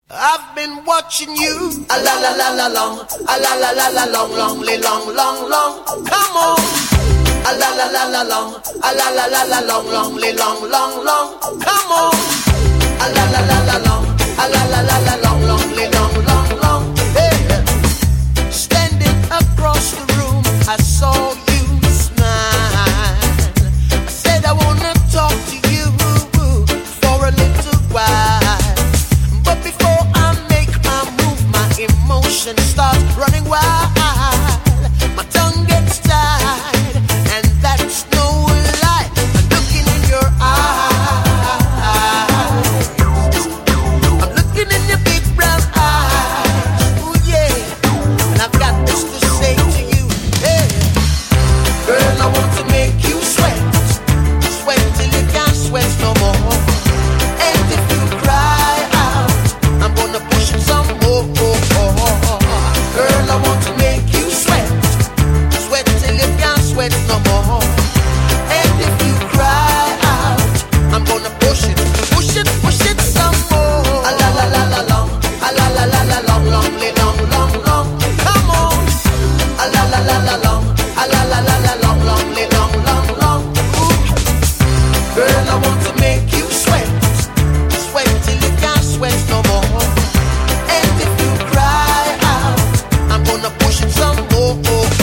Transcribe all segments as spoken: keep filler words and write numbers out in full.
I've been watching you, a la la la la long, a la la la la long, long, long, long, long. Come on, a la la la la long, a la la la la long, long, long, long, long. Come on, a la la la la long, a la la la la long, long, long, long, long. Hey, standing across the room, I saw you smile. I said I wanna talk to you for a little while. Emotion starts running wild. My tongue gets tied, and that's no lie. I'm looking in your eyes. I'm looking in your big brown eyes. Oh yeah, and I've got this to say to you. Hey, girl, I want to make you sweat, sweat till you can't sweat no more. And if you cry out, I'm gonna push it some more. Girl, I want to make you sweat, sweat till you can't sweat no more. And if you cry out, I'm gonna push it, push it, push it some more. A la la la la long, a la la la la long, long, long, long, long. Come on, a la la la la long, a la la la la long, long, long, long, long. Girl, I want to make you sweat, sweat till you can't sweat no more. And if you cry out, I'm gonna push it some more.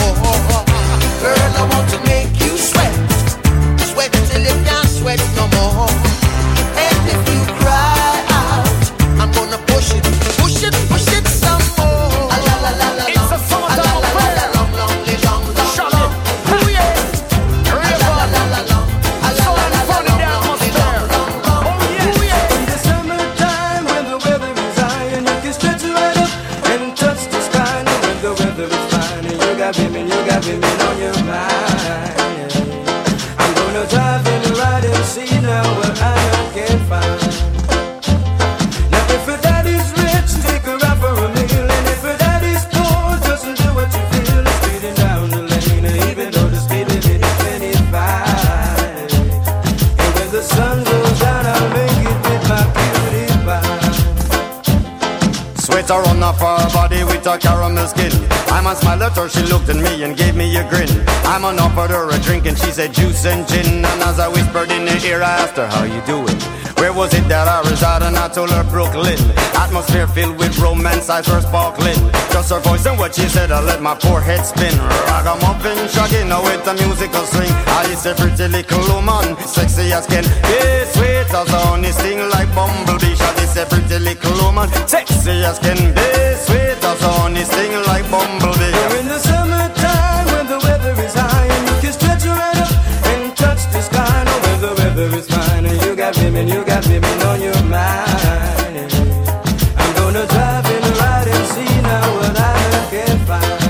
Girl, I want to make you sweat, sweat till you can't sweat no more. And if you cry out, I'm gonna push it, push it, push it some more. A la la la la long, it's a summertime affair. Long, long, long, long, long, long. Oh yeah, a la la la la long, a la la la la long, long, long, long. Oh yeah. In the summertime when the weather is high and you can stretch right up and touch the sky. Now when the weather is fine and you got women, you got women on your mind. I'm gonna drive and ride and see now what I can find. Now if her daddy's rich, take her out for a meal. And if her daddy's poor, just do what you feel. Speeding down the lane, even though the speed limit is twenty-five. And when the sun goes down, I'll make it with my cutie pie. Sweat her on off her body with a caramel skin. I man smiled at her, she looked at me and gave me a grin. I man offered her a drink and she said juice and gin. And as I whispered in her ear, I asked her, how you doing? Where was it that I resided? And I told her Brooklyn. Atmosphere filled with romance, eyes were sparkling. Just her voice and what she said, I let my poor head spin. Ragamuffin, shagging now with a musical swing. I is a pretty little woman, sexy as can be, sweet as honey, sting like bumblebee. She is a pretty little woman, sexy as can be, sweet as honey, sting like bumblebee. We're in the summertime when the weather is high and you can stretch right up and touch the sky. Now when the weather is fine and you got women, you got women on your mind. I'm gonna drive and ride and see now what I can find.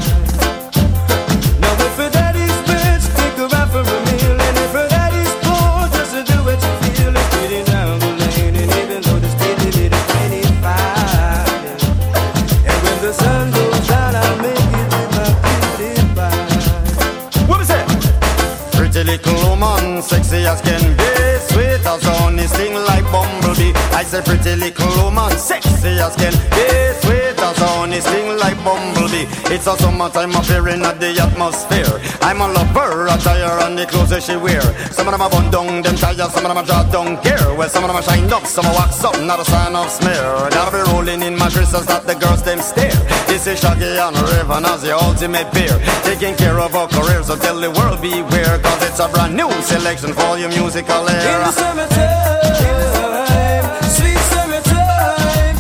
Now if her daddy's rich, take her out for a meal. And if her daddy's poor, just do what you feel. It's pretty down the lane, and even though the speed limit is twenty-five. And when the sun goes down, I'll make it with my cutie pie. What was that? Pretty little woman, sexy as can be, sweet as honey, sting like bumblebee. I say pretty little woman, sexy as can be, sweet as honey, sting like bumblebee. It's a summertime affair in the atmosphere. I'm a lover, attire and the clothes that she wear. Some of them are bun down, them tires, some of them are draw down gear. Well, some of them are shine up, some are wax up, not a sign of smear. Gotta be rolling in my crystals that the girls them stare. This is Shaggy and Raven as the ultimate beer, taking care of our careers, so tell the world beware, cause it's a brand new selection for your musical era. In the summertime, sweet summertime,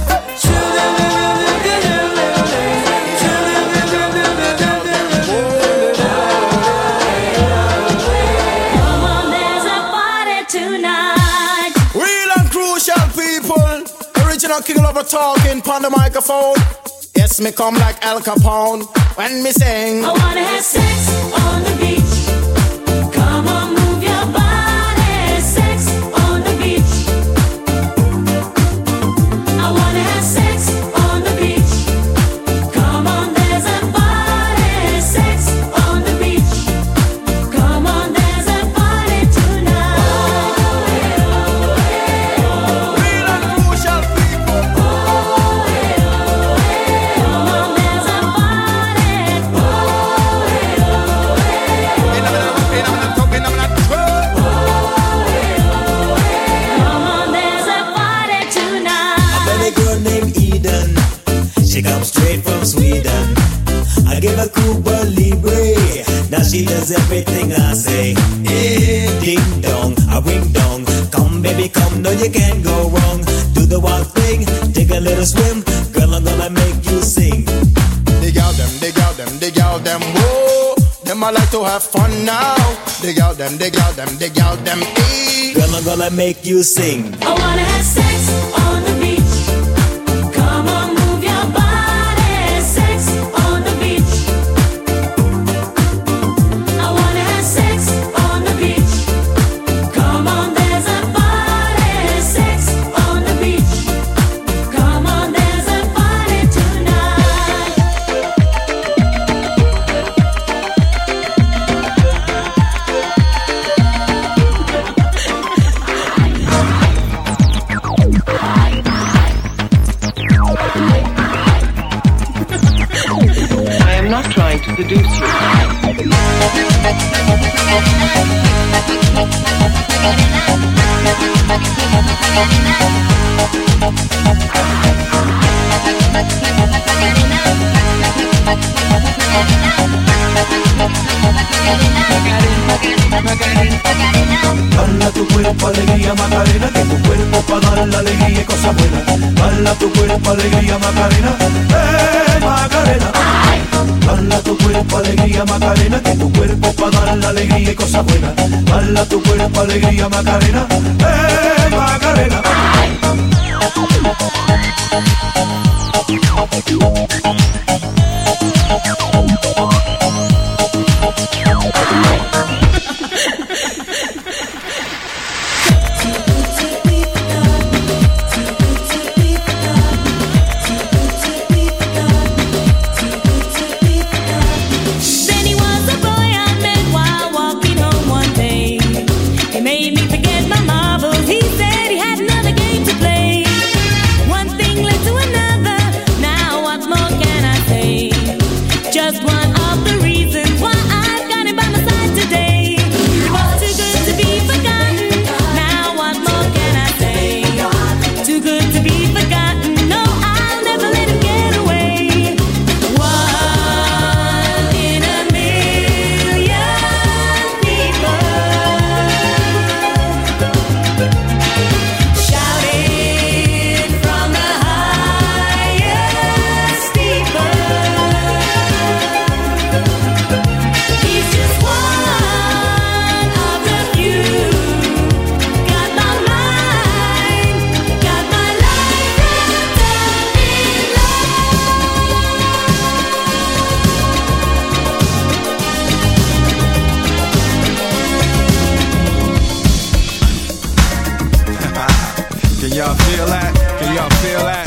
come on, there's a party tonight. Real and crucial people, original King Lover talking on the microphone. Yes, me come like Al Capone when me sing. I wanna have sex on the beach. Come on, move your body. Sex on the beach. I wanna have sex on the beach. Come on, there's a party. Sex on the beach. Come on, there's a party tonight. Real and crucial people. Cuba Libre. Now she does everything I say. Eh, ding dong, a ring dong. Come baby, come, no you can't go wrong. Do the wild thing, take a little swim. Girl, I'm gonna make you sing. Dig out them, dig out them, dig out them, whoa. Them I like to have fun now. Dig out them, dig out them, dig out them, ee. Girl, I'm gonna make you sing. I wanna have sex on the beach. Come on, move your body. Sex on the beach. I wanna have sex on the beach. Come on, there's a party. Sex on the beach. Come on, there's a party tonight. I am not trying to seduce you. Bala tu cuerpo, alegría, Macarena, que tu cuerpo pa' dar la alegría y cosas buenas. Bala tu cuerpo, alegría, Macarena, eh, Macarena. Bala tu cuerpo, alegría, Macarena, que tu cuerpo pa' dar la alegría y cosas buenas. Bala tu cuerpo, alegría, Macarena, eh, Macarena. Then he was a boy I met while walking home one day. He made me forget my marbles. He said he had another game to play. One thing led to another. Now what more can I say? Just one of the reasons why I've got him by my side today. He was too good to be forgotten. Now what more can I say? Too good to be forgotten. No, I'll never let him get away. One in a million people shouting from the highest steeple. He's just one of the few. Got my mind, got my life wrapped up in Can y'all feel that? Can y'all feel that?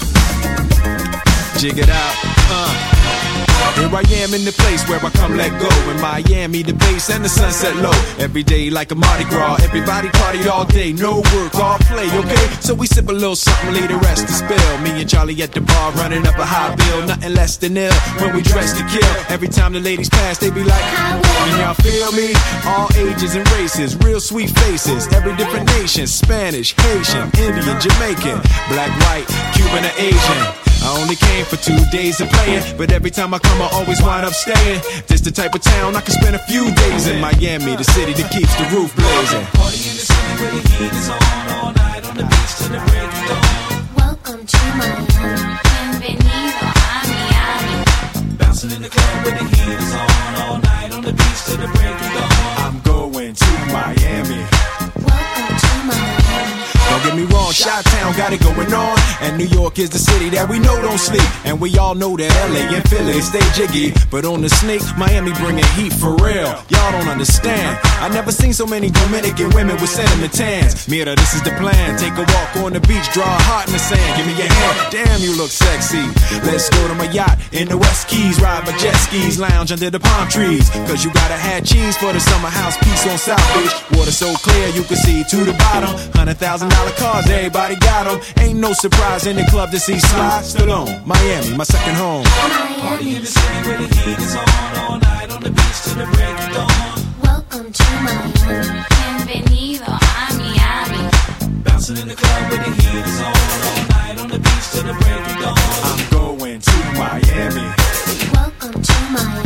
Jig it out. Uh. Here I am in the place where I come let go. In Miami, the bass and the sunset low. Every day like a Mardi Gras. Everybody party all day. No work, all play, okay? So we sip a little something, leave the rest to spill. Me and Charlie at the bar running up a high bill. Nothing less than ill when we dress to kill. Every time the ladies pass, they be like, can y'all feel me? All ages and races, real sweet faces. Every different nation, Spanish, Haitian, Indian, Jamaican, black, white, Cuban, or Asian. I only came for two days of playing, but every time I come I always wind up staying. This the type of town I can spend a few days in. Miami, the city that keeps the roof blazing. Party in the city where the heat is on, all night on the beach till the break of dawn. Welcome to Miami. Bienvenido a Miami. Bouncing in the club where the heat is on, all night on the beach till the break of dawn. I'm going to Miami. Welcome to Miami. Don't get me wrong, Chi-Town got it going on. And New York is the city that we know don't sleep. And we all know that L A and Philly stay jiggy. But on the sneak, Miami bringing heat for real. Y'all don't understand. I never seen so many Dominican women with sentiment tans. Mira, this is the plan. Take a walk on the beach, draw a heart in the sand. Give me your hand. Damn, you look sexy. Let's go to my yacht in the West Keys. Ride my jet skis, lounge under the palm trees. Cause you gotta have cheese for the summer house piece on South Beach. Water so clear you can see to the bottom. Hundred thousand dollar cars, everybody got them. Ain't no surprise in the club to see Sly Stallone. Miami, my second home. Party in the city where the heat is on, all night on the beach till the break of dawn. Welcome to Miami. Bienvenido a Miami. Bouncing in the club where the heat is on, all night on the beach till the break of dawn. I'm going to Miami. Welcome to Miami.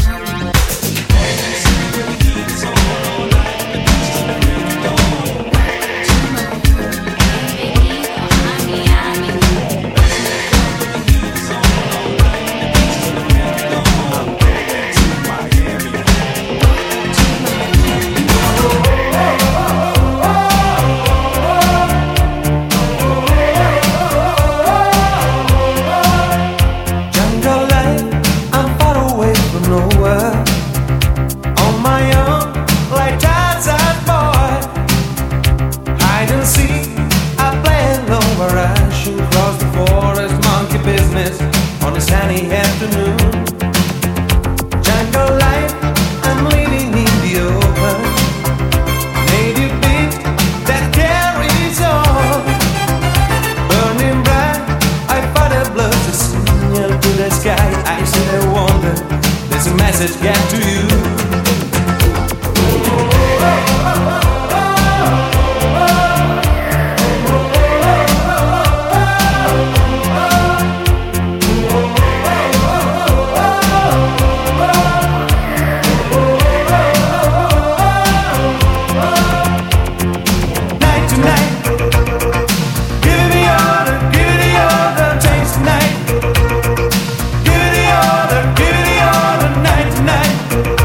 sunny afternoon. Jungle life, I'm living in the open. Native beat that carries on. Burning bright, I find a blood to signal to the sky. I sit and wonder, there's a message get to you. Night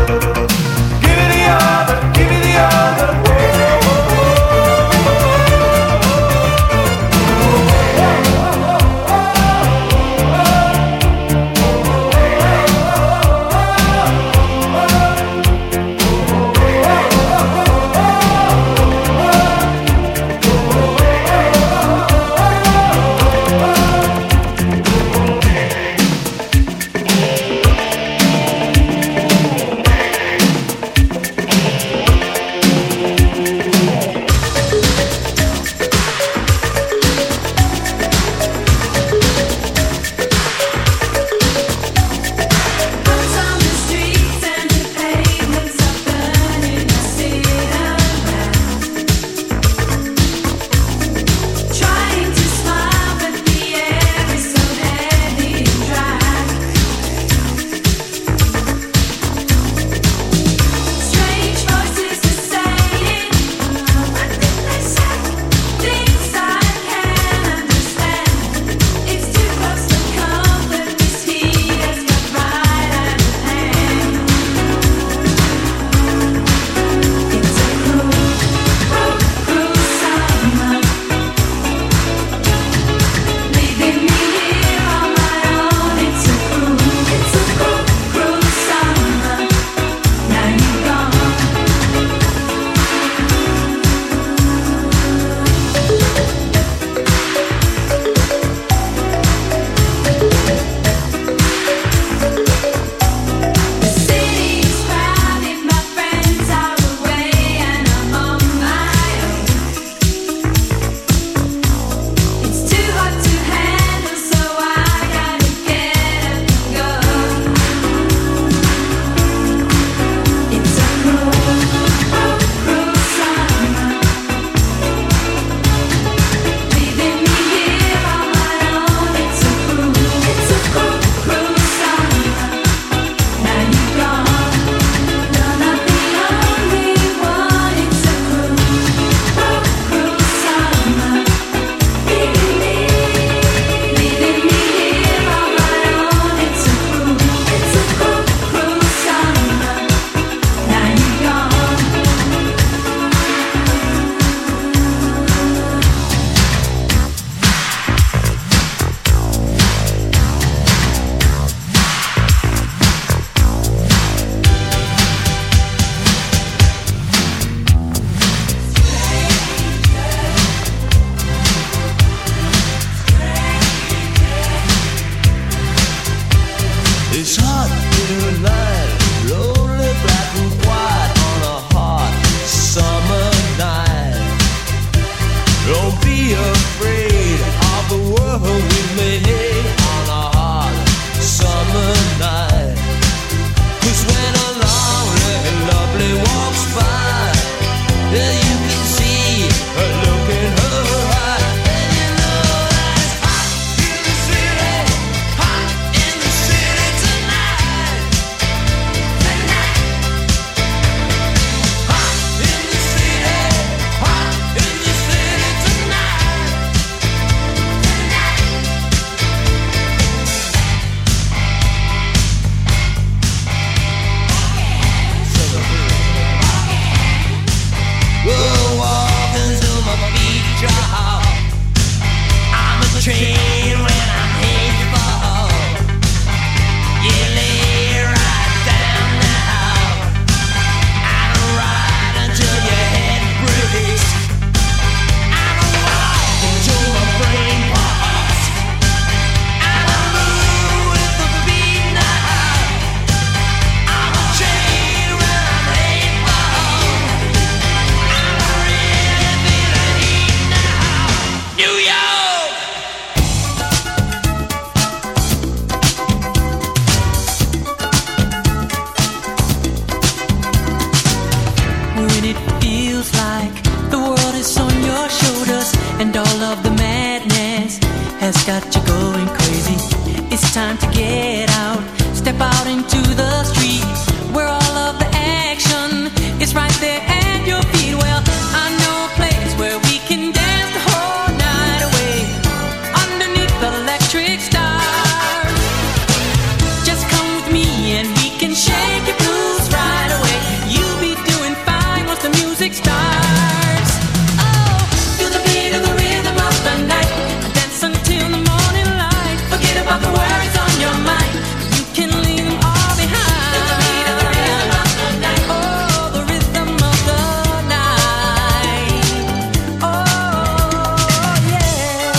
that's got you going crazy. It's time to get out, step out into the street, where all of the action is right there at your feet. Well, I know a place where we can dance the whole night away, underneath the electric stars. Just come with me and we can shake your blues right away. You'll be doing fine once the music starts. Oh, feel the beat of the rhythm of the night, dance until the morning light. Forget about the worries on your mind, you can leave them all behind. Feel the beat of the rhythm of the night. Oh, the rhythm of the night. Oh, yeah.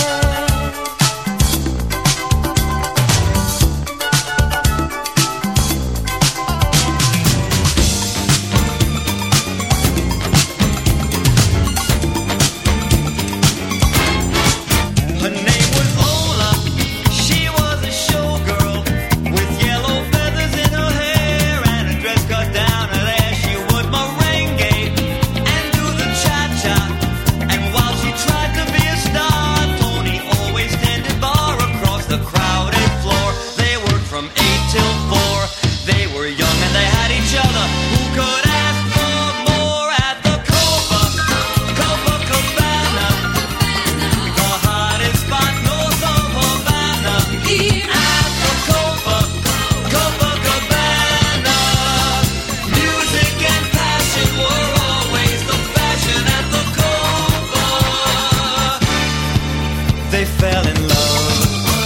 Her name was Lola. She was a showgirl with yellow feathers in her hair and a dress cut down her there. She would merengue and do the cha-cha. And while she tried to be a star, Tony always tended bar across the crowded floor. They worked from eight till four. They were young and they had each other. Who could ask for more at the Copa, Copacabana? The hottest spot north of Havana. At the Copa, Copacabana. Music and passion were always the fashion at the Copa. They fell in love.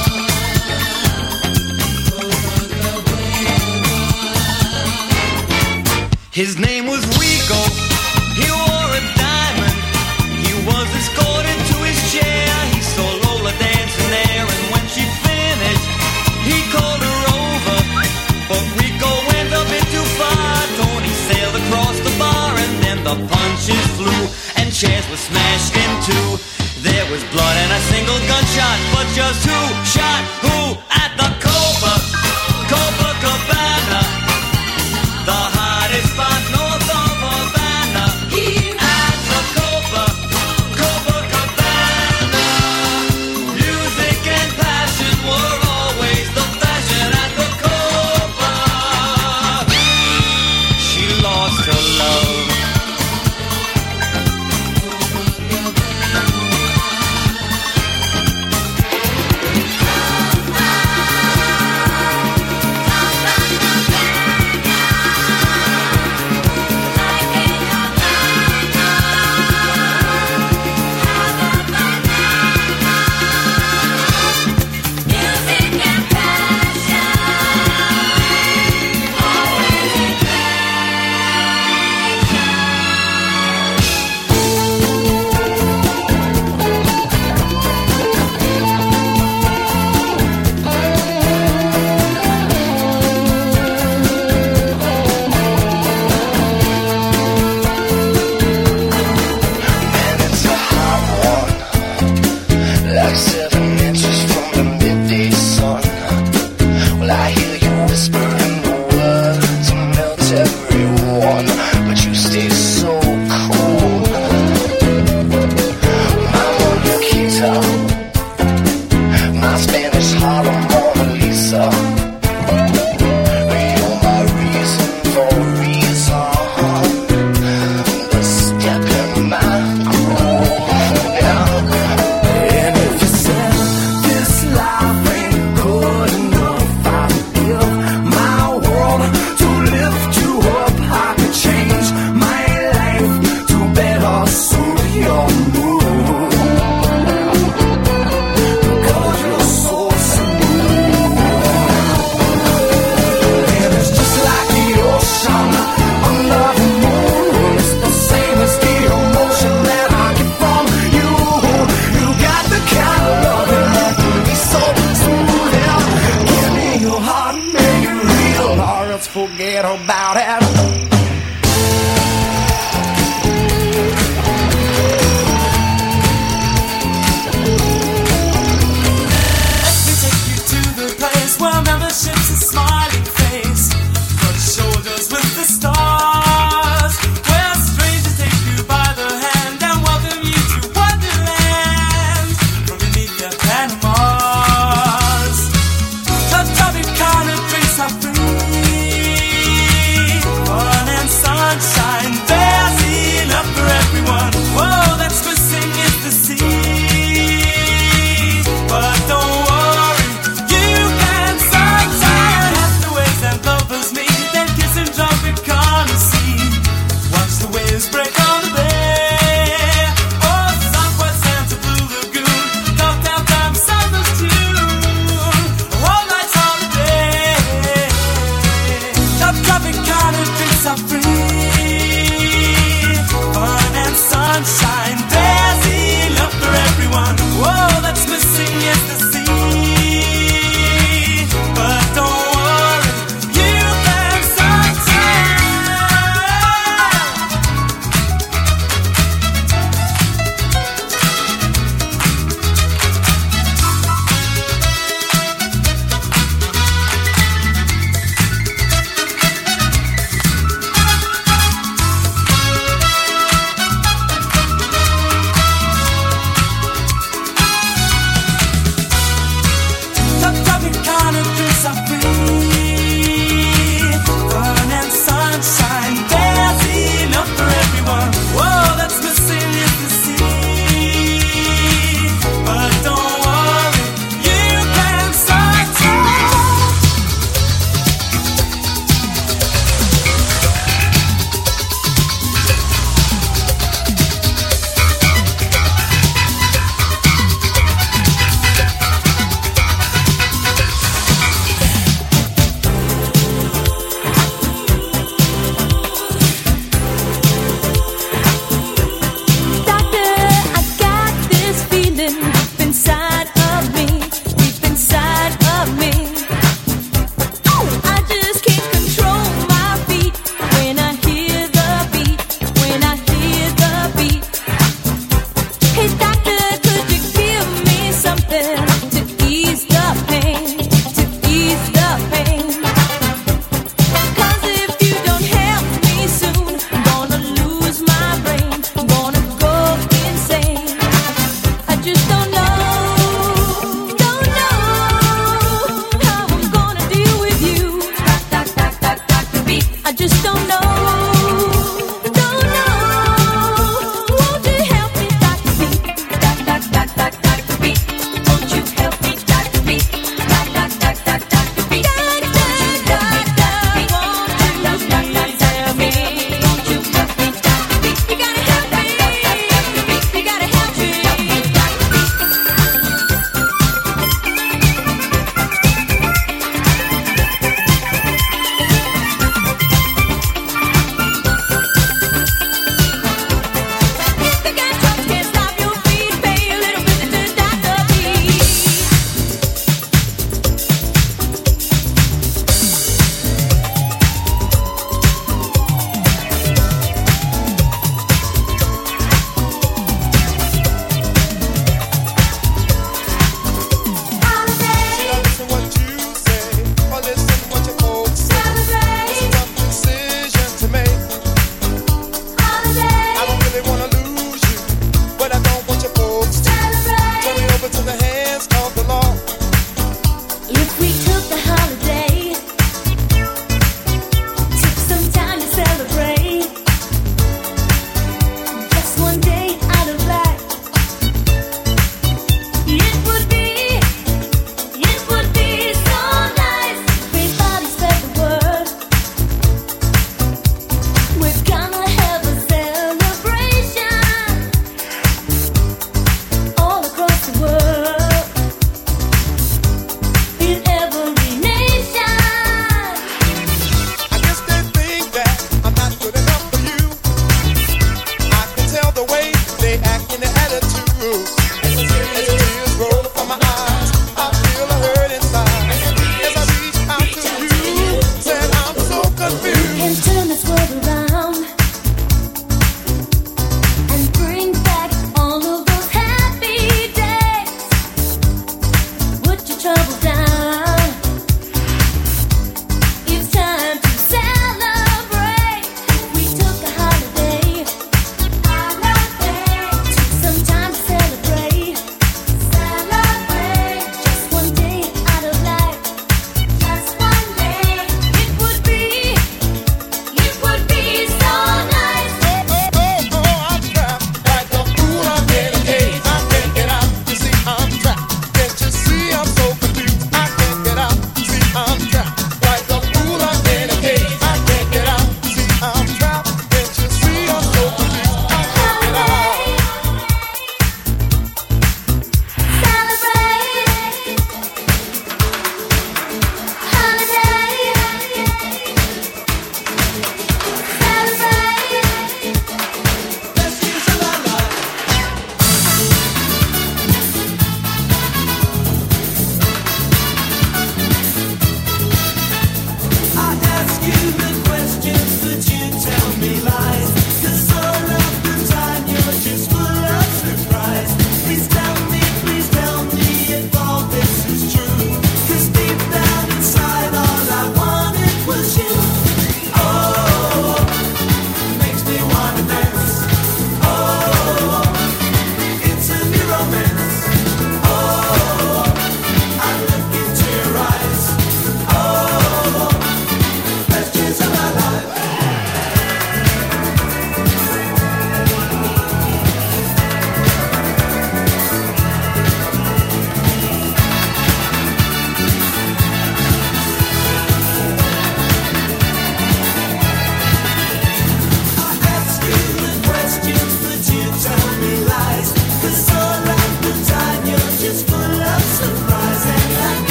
His name was Rico. He wore a diamond. He was escorted to his chair. He saw Lola dancing there, and when she finished, he called her over. But Rico went a bit too far. Tony sailed across the bar, and then the punches flew, and chairs were smashed in two. There was blood and a single gunshot, but just who shot who at the Copa, Copacabana? The hottest spot north of Havana. At the Copa, Copacabana. Music and passion were always the fashion at the Copa. She lost her love. Forget about it. Panama. I just don't know. Don't know. Won't you help me, Doctor B? Doc, doc, doc, doc, Doctor B. Won't you help me, Doctor B? Doc, doc, doc, doc, Doctor B. Doc, doc, doc, doc, won't you help me? Won't you help me, Doctor B? You gotta help me. You gotta help me.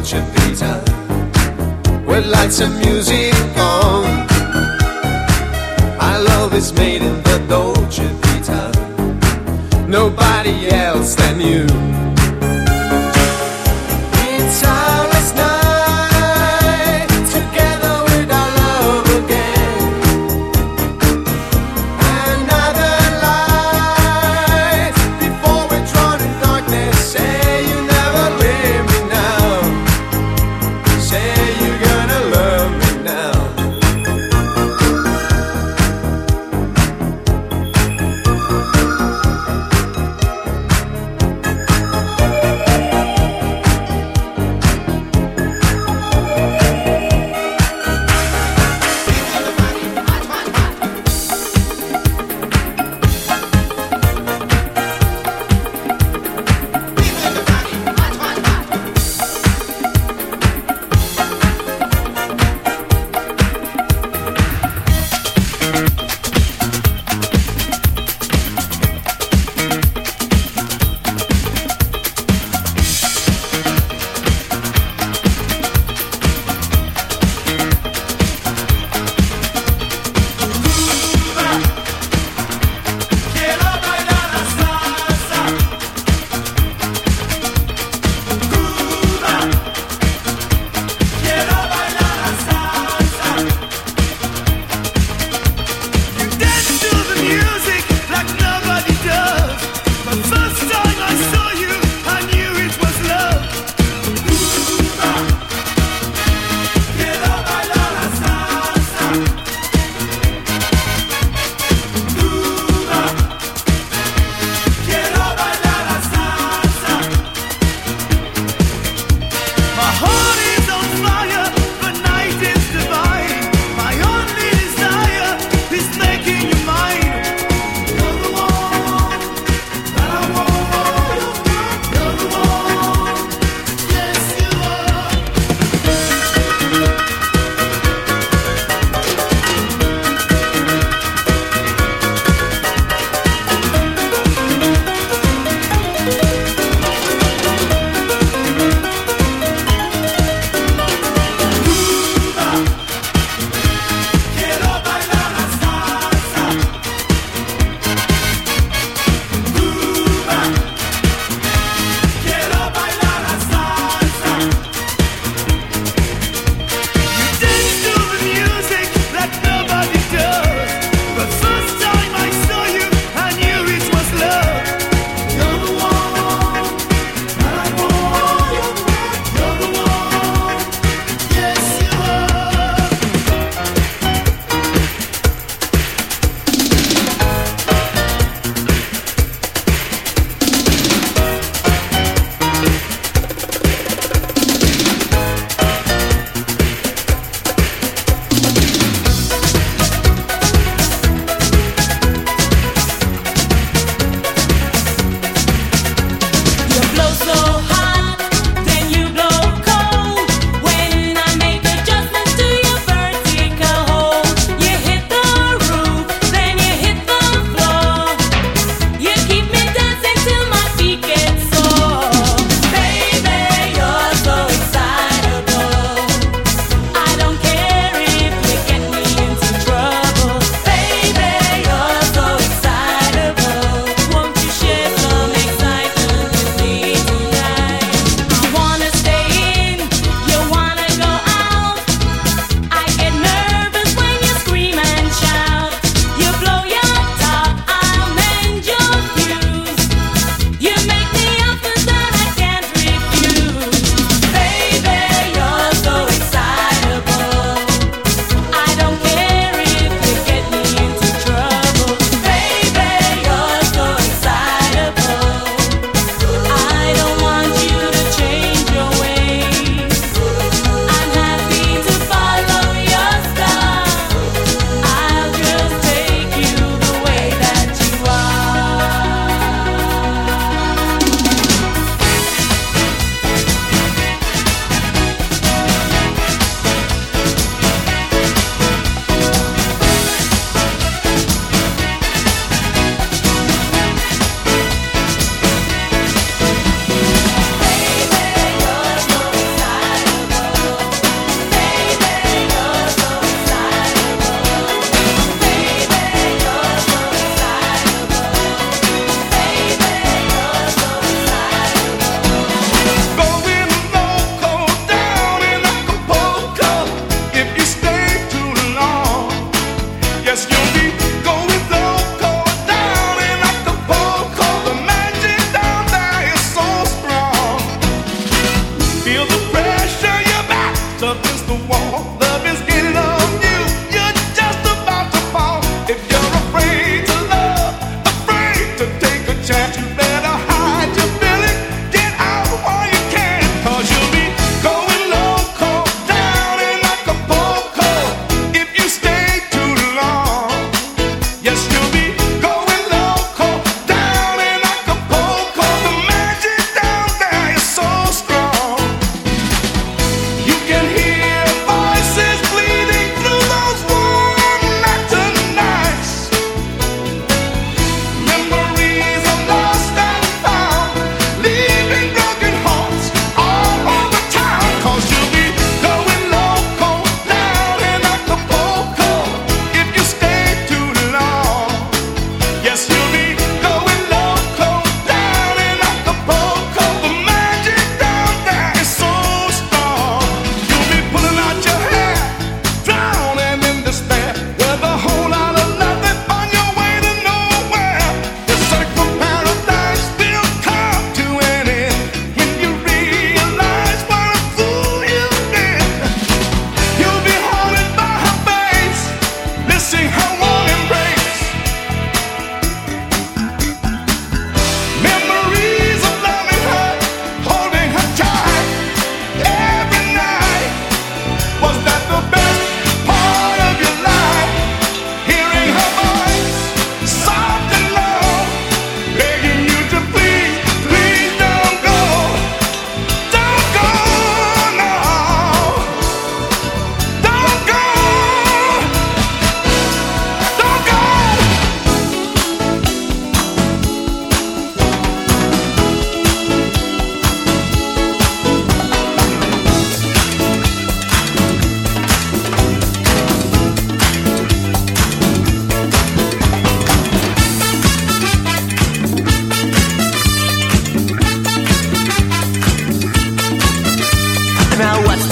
Dolce Vita with lights and music on. Our love is made in the Dolce Vita, nobody else than you. It's our last night together with our love again. Another light before we're drawn in darkness. Say you never leave me now. Say you're gonna love me now.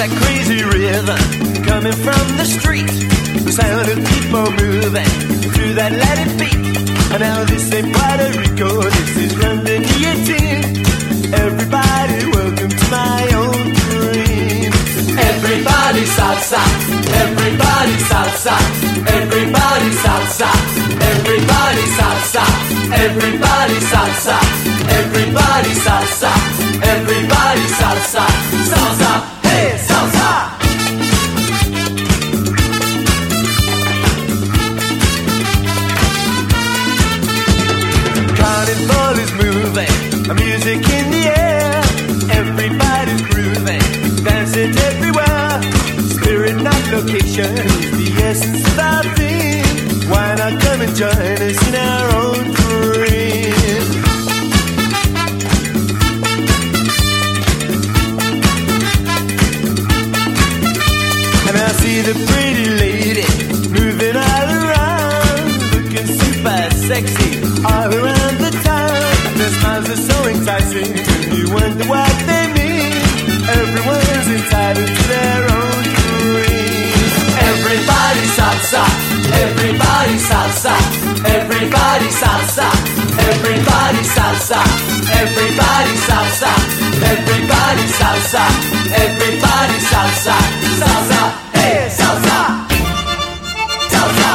that crazy rhythm coming from the street. The sound of people moving through that Latin beat. And now this ain't Puerto Rico, this is London E eighteen. Everybody, welcome to my own dream. Everybody salsa, everybody salsa, everybody salsa, everybody salsa, everybody salsa, everybody salsa, everybody salsa, salsa, hey salsa. Carnival is moving, music in the air. Everybody's grooving, dancing everywhere. Spirit, not location, is the essence of our theme. Why not come and join us in our own dream? And I see the pretty lady moving all around, looking super sexy all around the town. Their smiles are so enticing, you wonder what they mean. Everyone's entitled to their own dream. Everybody salsa, everybody salsa, everybody salsa, everybody salsa, everybody salsa, everybody salsa, everybody salsa, salsa, hey salsa, salsa,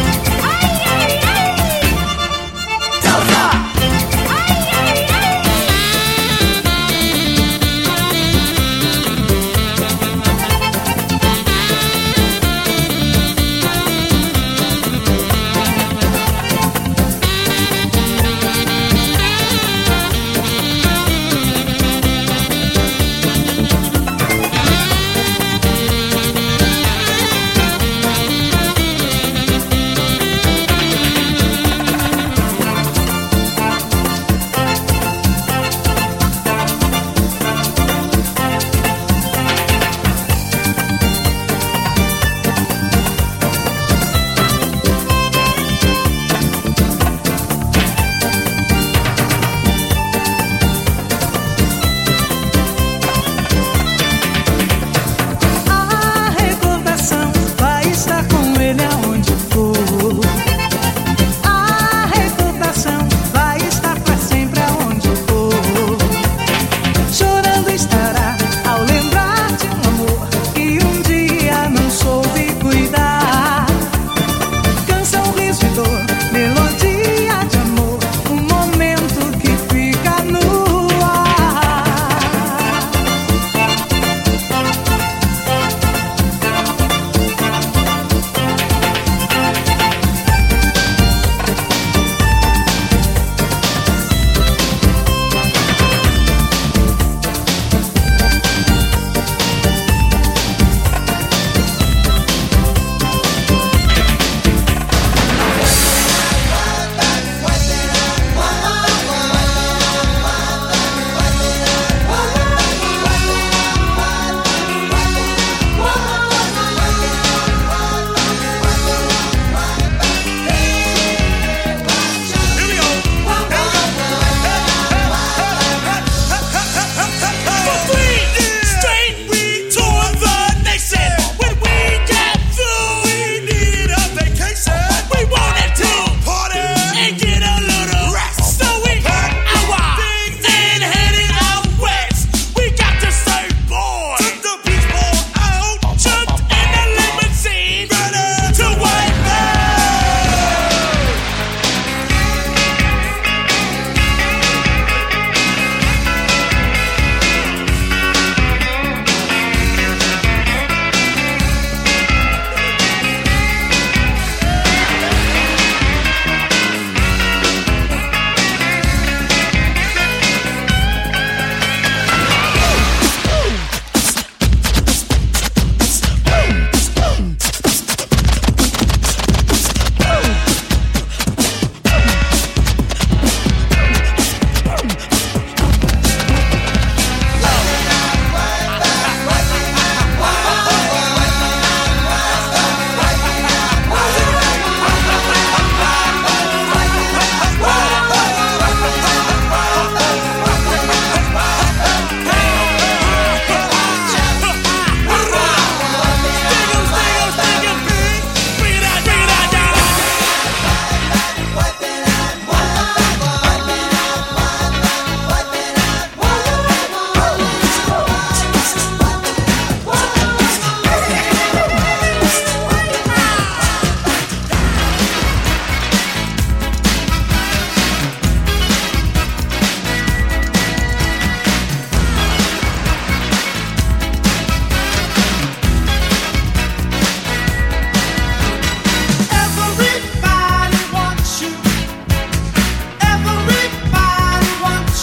salsa.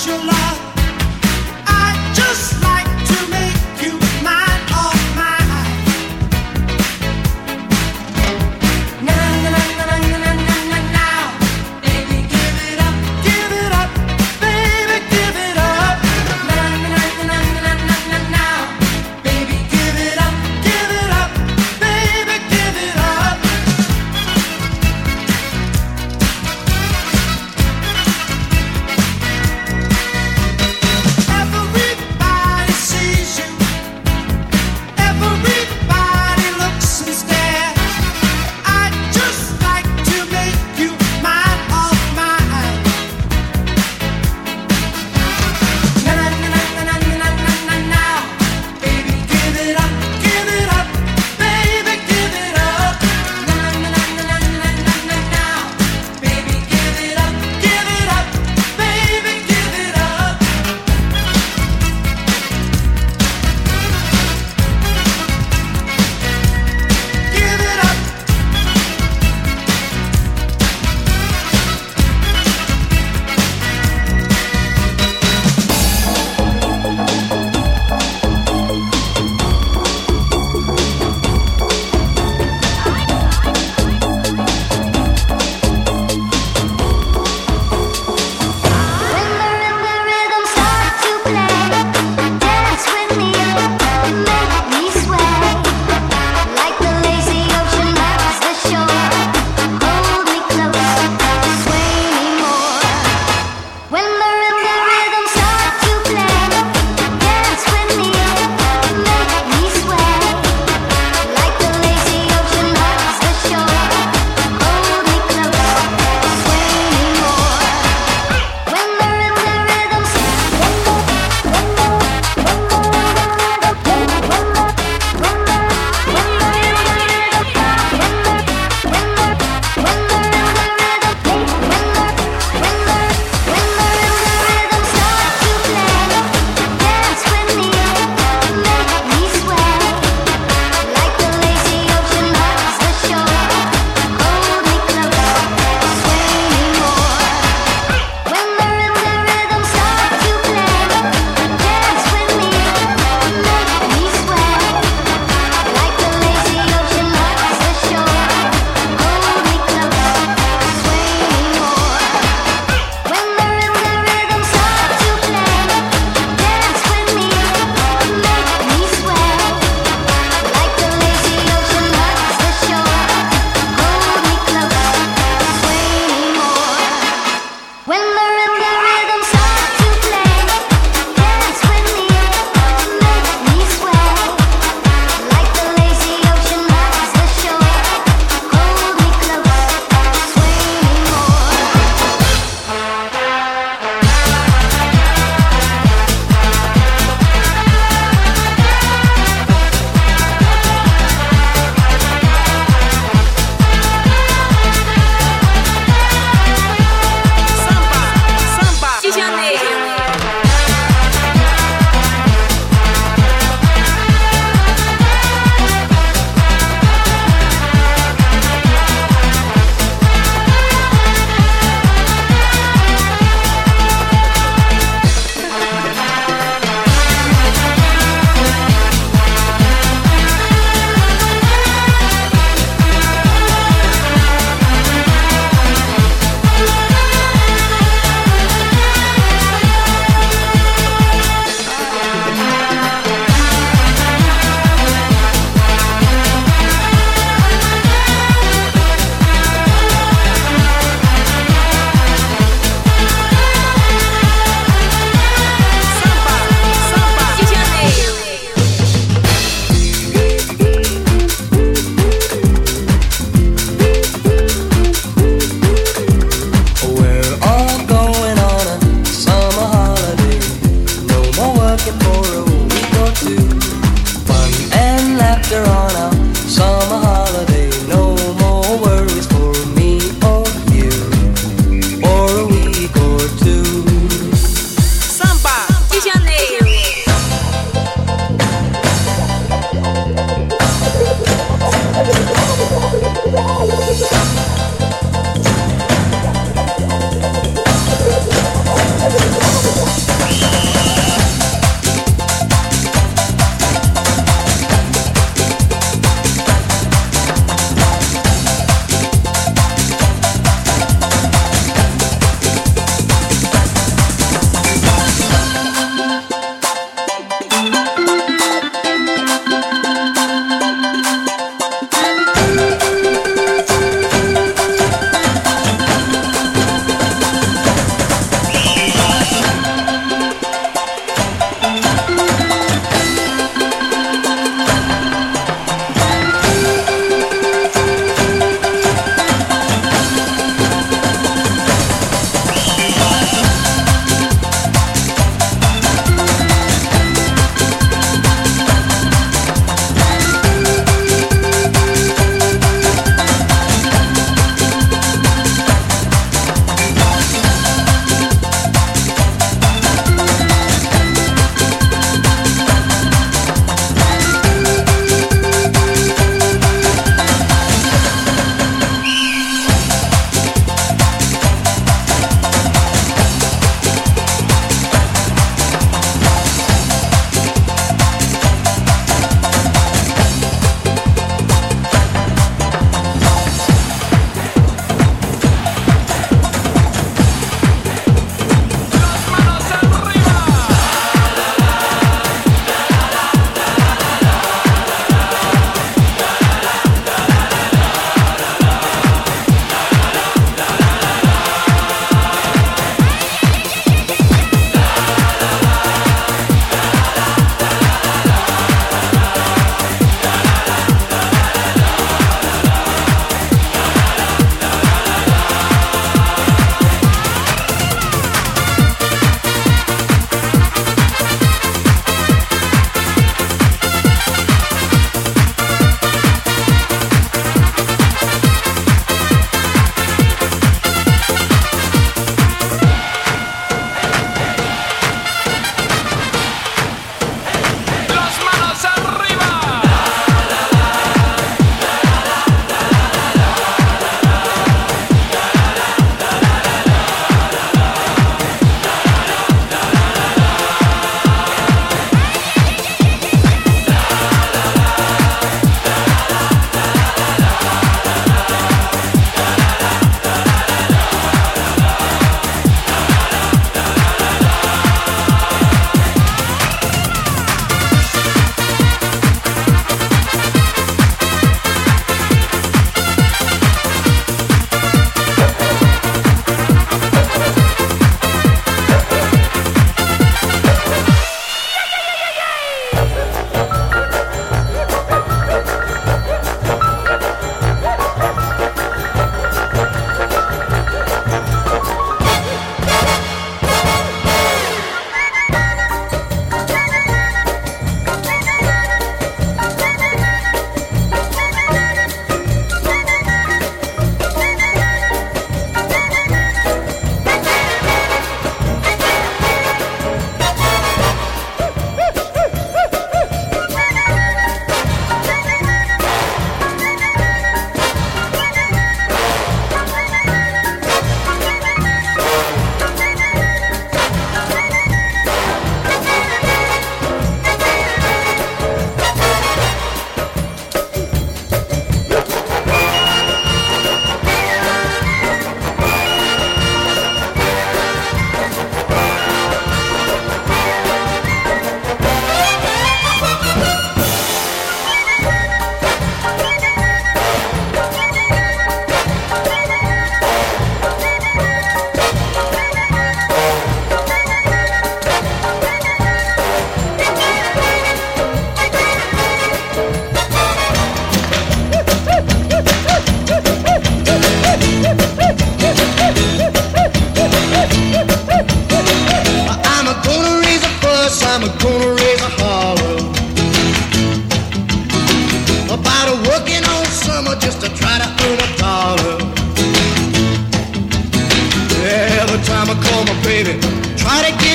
your love. I just like to make you mine, all mine. Na na na na na na na na now, baby, give it up, give it up, baby, give it up. Na na na na na na na now, baby, give it up, give it up, baby, give it up.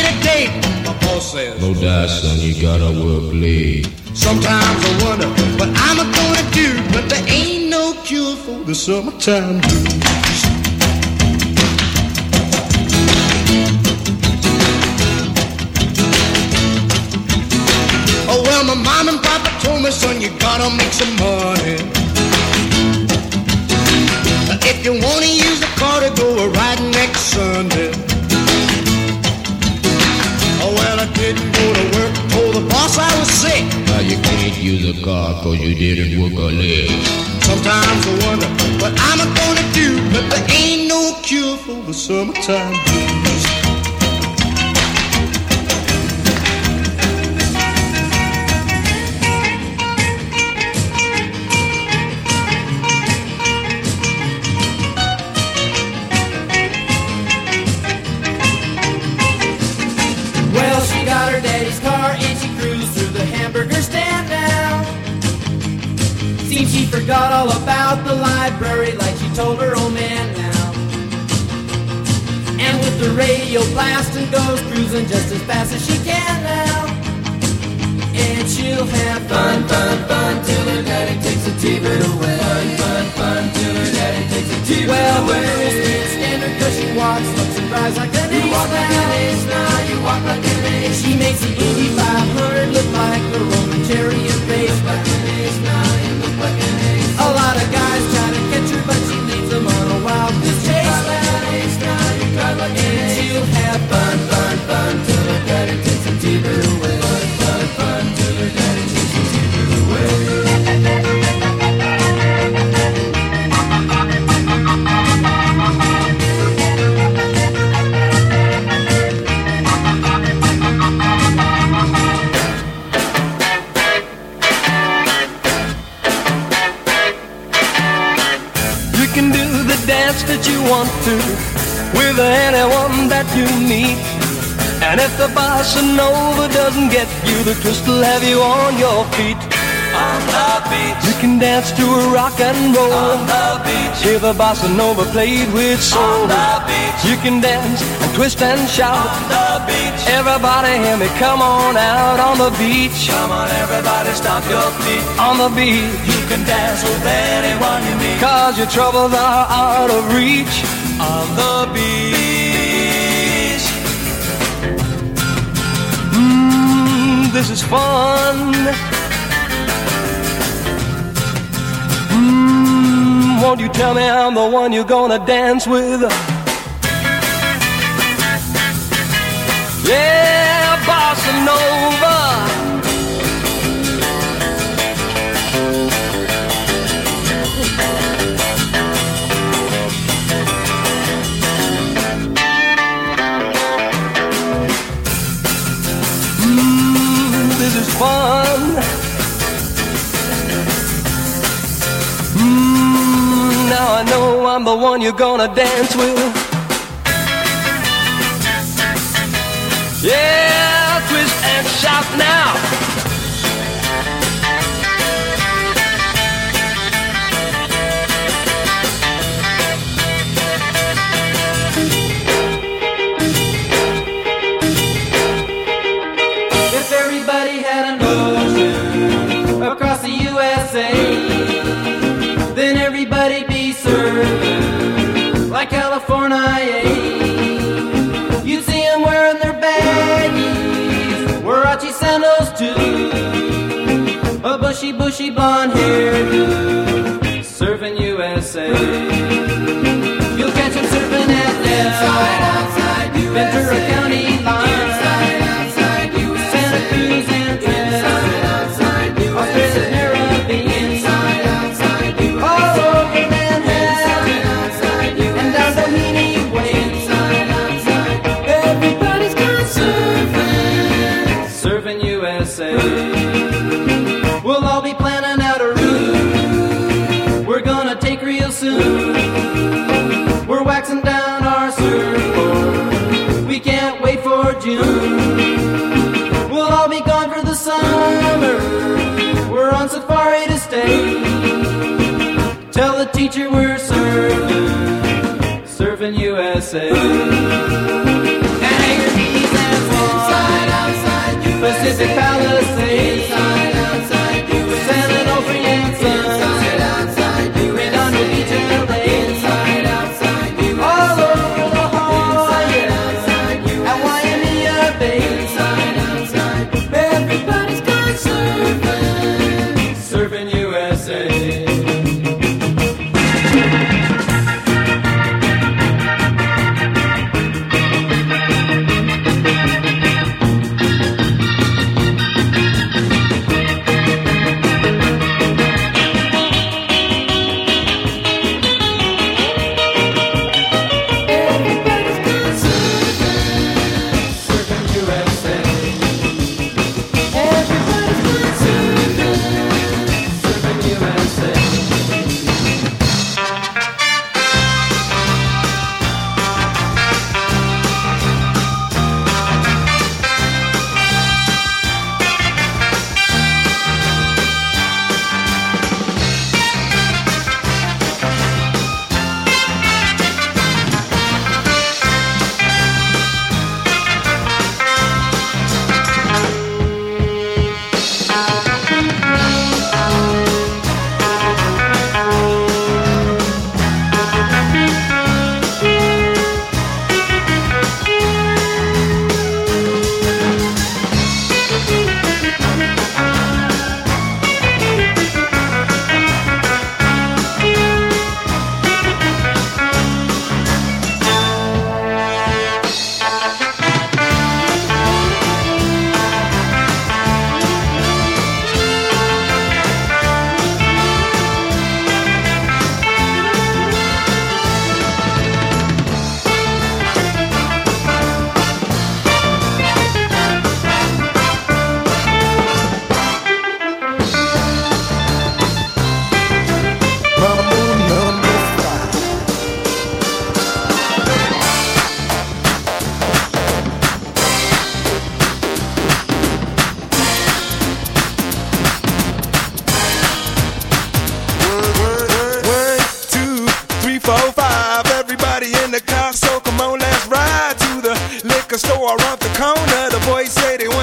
need a date. My boss says, no doubt, son, you gotta work late. sometimes I wonder what I'm gonna do, but there ain't no cure for the summertime blues. Oh well, my mom and papa told me, son, you gotta make some money. If you wanna use the car to go a ride next Sunday. Oh well, I didn't go to work, told the boss I was sick. Now you can't use a car cause you didn't work a leg. Sometimes I wonder what I'm gonna do, but there ain't no cure for the summertime blues. Well, she got her daddy's car and she cruised through the hamburger stand now. Seems she forgot all about the library like she told her old man now. And with the radio blasting goes cruising just as fast as she can now. And she'll have fun, fun, fun till her daddy takes a T-bird away. Fun, fun, fun till her daddy takes a T-bird well, away. Well, the girls can't stand her cause she walks, looks and cries like an ace. You walk like an ace now, you walk like an ace. She makes the Indy five hundred look like a Roman chariot race. Like an ace now, you look like an ace. A lot of guys try to catch her, but she leads them on a wild goose chase. You like an ace now, you drive like an ace. And she'll have fun, fun, fun till her daddy takes a T-bird away. Fun, fun, fun till her daddy takes a T-bird away. That you want to with anyone that you meet. And if the bossa nova doesn't get you, the twist will have you on your feet. On the beach, you can dance to a rock and roll. On the beach, hear the bossa nova played with soul. On the beach, you can dance and twist and shout. On the beach, everybody hear me, come on out on the beach. Come on, everybody, stomp your feet. On the beach, you can dance with anyone you meet. Cause your troubles are out of reach. On the beach. Mmm, this is fun. Mmm, won't you tell me I'm the one you're gonna dance with? Yeah, bossa nova. Mmm, this is fun. Mmm, now I know I'm the one you're gonna dance with. Yeah, twist and shout now. If everybody had an ocean across the U S A, then everybody'd be served like California. You'd see them wearing their baggies, Warachi sandals too, a bushy, bushy blonde hairdo, surfing U S A. You'll catch them surfing at Inside, outside, Ventura County line, Inside, outside, Santa Cruz and Inside, outside, Australia's Caribbean, Inside, outside, all over Manhattan, outside, and down Doheny Way, Inside, outside, everybody's gone surfing, surfing U S A. We'll all be planning out a route we're gonna take real soon. We're waxing down our surfboard, we can't wait for June. We'll all be gone for the summer, we're on safari to stay. Tell the teacher we're surfing, surfing U S A. And hang your knees and fall.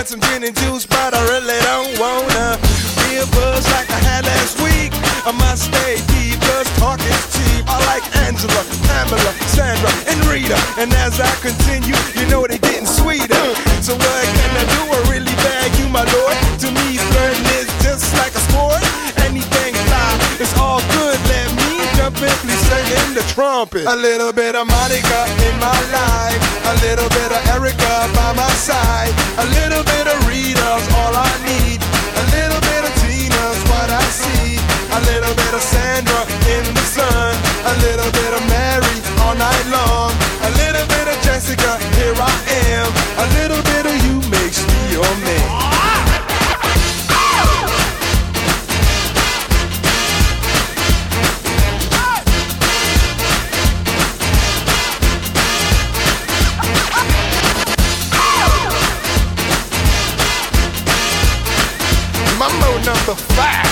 want some gin and juice, but I really don't wanna be a buzz like I had last week. I must stay deep, cause talk is cheap. I like Angela, Pamela, Sandra, and Rita. And as I continue, you know they getting sweeter. So what can I do? I really bag you, my lord. To me, flirting is just like a sport. Anything fly, it's all good. Let me jump in, please sing in the trumpet. A little bit of Monica in my life, a little bit of Erica by my side, a little bit of Rita's all I need, a little bit of Tina's what I see, a little bit of Sandra in the sun, a little bit of Mary all night long, a little bit of Jessica, here I am, a little bit of you makes me your man. Mambo number five.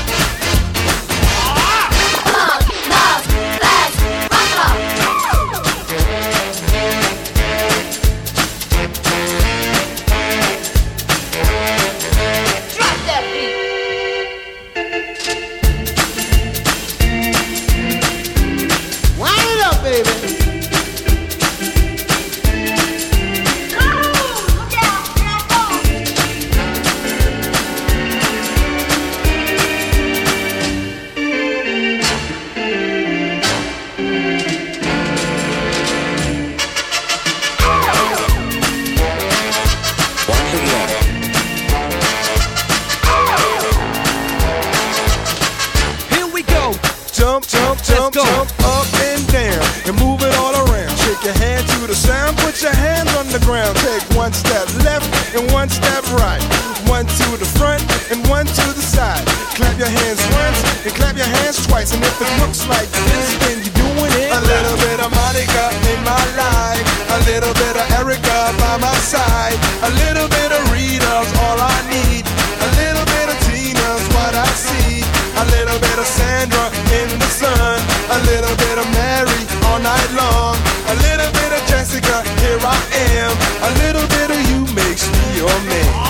One step left and one step right. One to the front and one to the side. Clap your hands once and clap your hands twice. And if it looks like this, then you're doing it. A little bit of Monica in my life, a little bit of Erica by my side, a little bit of Rita's all I need, a little bit of Tina's what I see, a little bit of Sandra in the sun, a little bit of Mary all night long, a little bit of Jessica, here I am, a little bit of you makes me your man.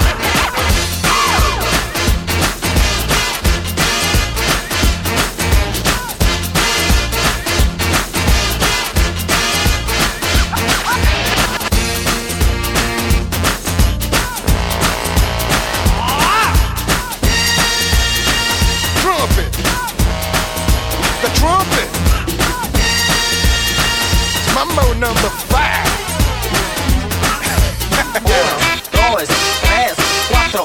Mambo number five. Uno, dos, tres, cuatro.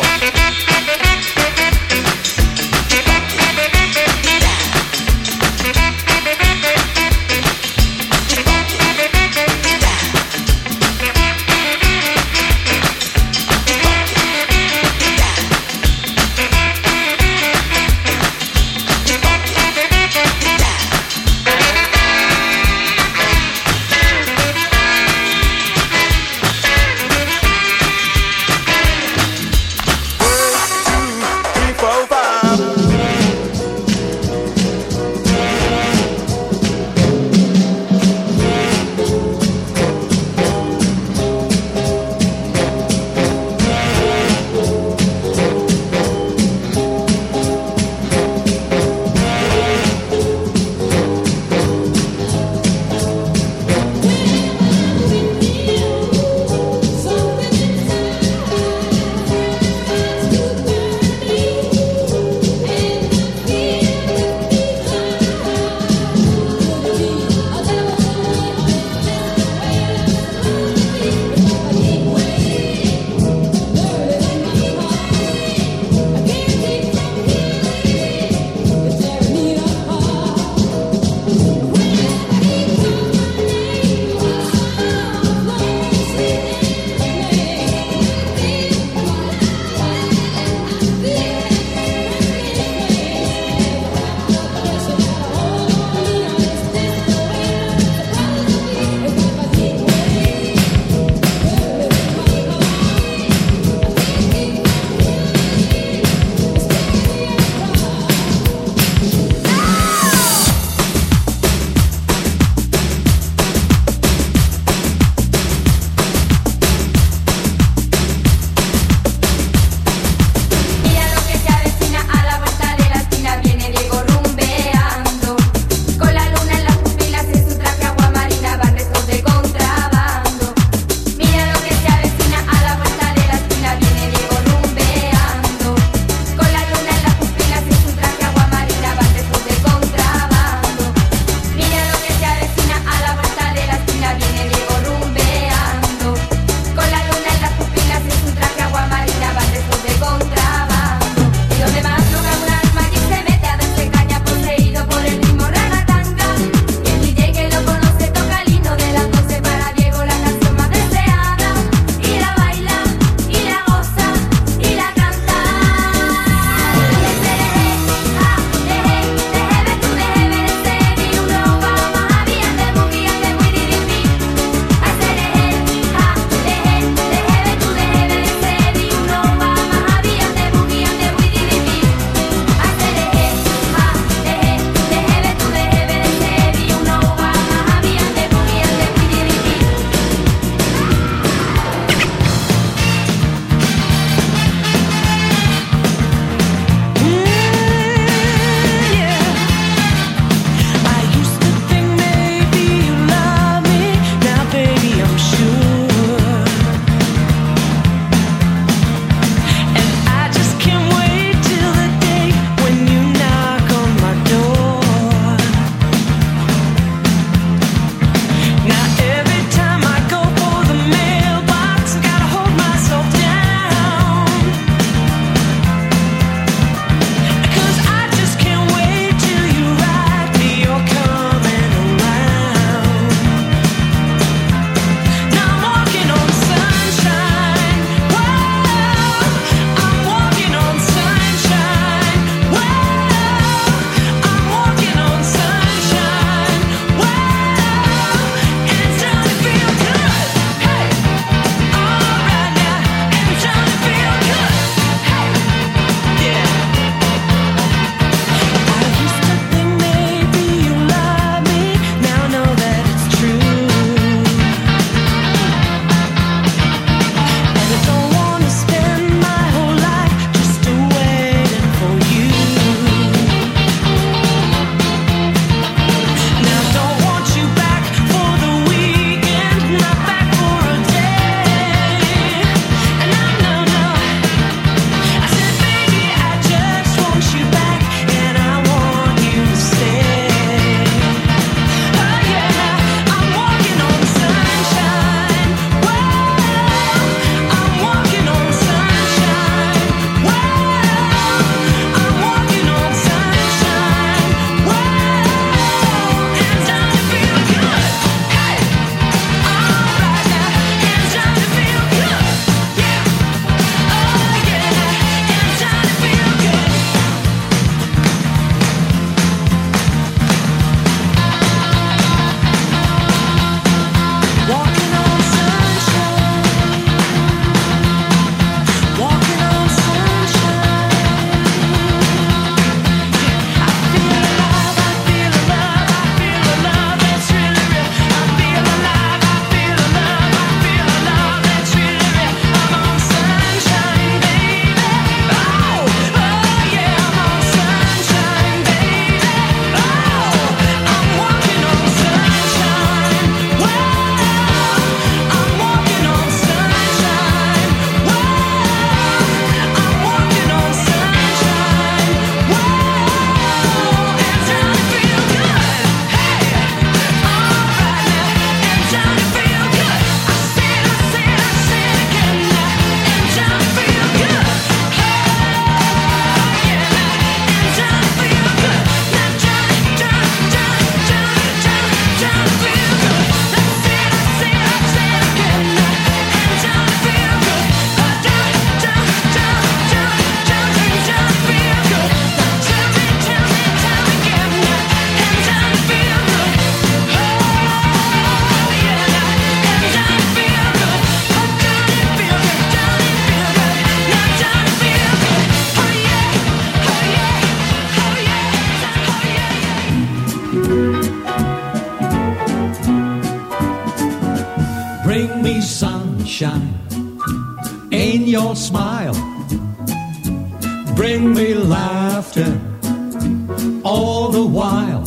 sunshine in your smile. Bring me laughter all the while.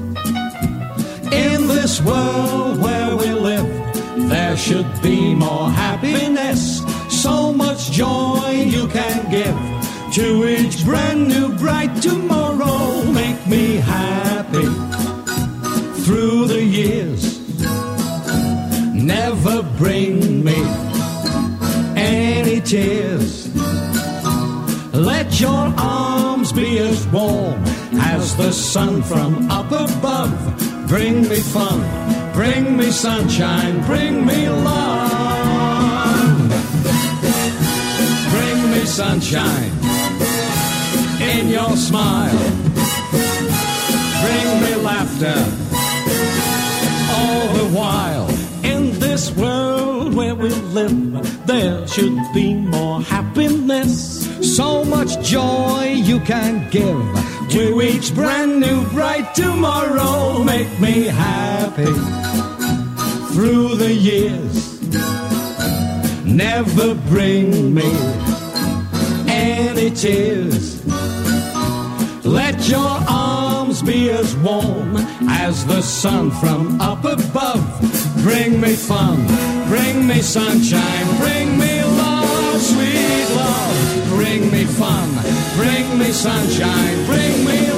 In this world where we live, there should be more happiness. So much joy you can give to each brand new bright tomorrow. Make me happy through the years. Never bring me any tears. Let your arms be as warm as the sun from up above. Bring me fun, bring me sunshine, bring me love. Bring me sunshine in your smile. Bring me laughter all the while. In this world where we live, there should be more happiness. So much joy you can give to each brand new bright tomorrow. Make me happy through the years. Never bring me any tears. Let your arms be as warm as the sun from up above. Bring me fun, bring me sunshine, bring me love, sweet love. Bring me fun, bring me sunshine, bring me